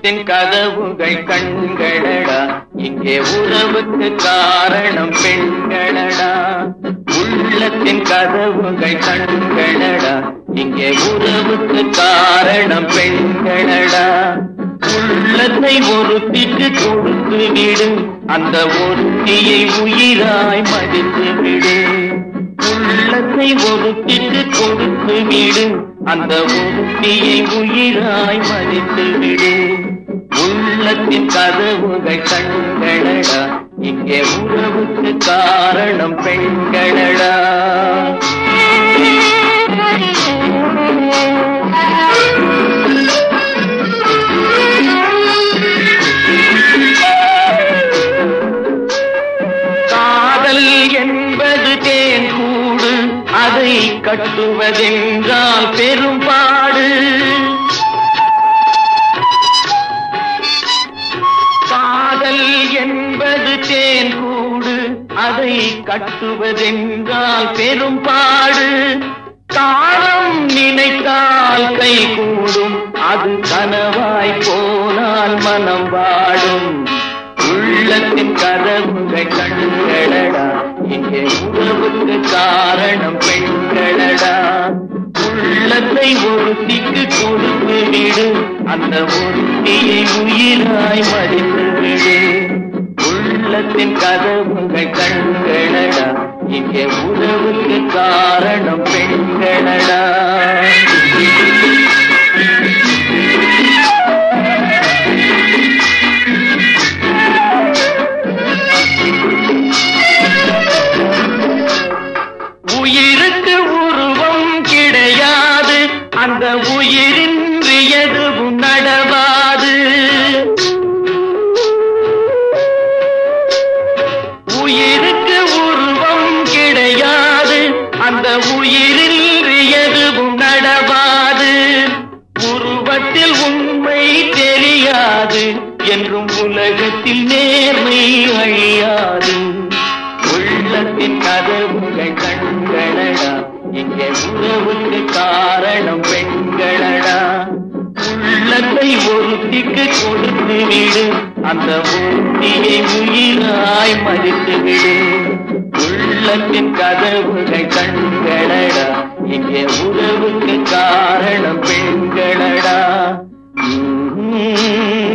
உள்ளத்தின் கதவுகள் கண்களடா, இங்கே உறவுக்கு காரணம் பெண்களடா. உள்ளத்தின் கதவுகள் கண்களடா, இங்கே உறவுக்கு காரணம் பெண்களடா. உள்ளத்தை ஒருத்திக்கு கொடுத்து விடு, அந்த ஒருத்தியை உயிராய் மதித்து விடு. உள்ளத்தை ஒருத்திக்கு கொடுத்து விடு, அந்த ஒருத்தியை உயிராய் மதித்து விடு. உள்ளத்தின் கதவுகள் கண்களடா, இங்கே உறவுக்கு காரணம் பெண்களடா. காதல் என்பது தேன் கூடு, அதை கட்டுவதென்றால் பெரும்பாடு. காதல் என்பது தேன் கூடு, அதை கட்டுவதென்றால் பெரும்பாடு. காலம் நினைத்தால் கை கூடும், அது கனவாய் போனால் மனம் வாடும். உள்ளத்தின் கதவுகள் கண்களடா, இங்கே உறவுக்கு காரணம் பெண்களடா. உள்ளத்தை ஒருத்திக்கு கொடுத்து விடு, அந்த ஒருத்தியை உயிராய் மதித்து விடு. உள்ளத்தின் கதவுகள் கண்களடா, இங்கே உறவுக்கு காரணம் பெண்களடா. உயிருக்கு உருவம் கிடையாது, அந்த உயிரின்றி எதுவும் நடவாது. உயிருக்கு உருவம் கிடையாது, அந்த உயிரின்றி எதுவும் நடவாது. உருவத்தில் உண்மை தெரியாது, என்றும் உலகத்தில் நேர்மை அழியாது. உள்ளத்தின் கதவுகள் கண்களடா, இங்கே உறவுக்கு காரணம் பெண்களடா. உள்ளத்தை ஒருத்திக்கு கொடுத்து விடு, அந்த ஒருத்தியை உயிராய் மதித்து விடு. உள்ளத்தின் கதவுகள் கண்களடா, இங்கே உறவுக்கு காரணம் பெண்களடா.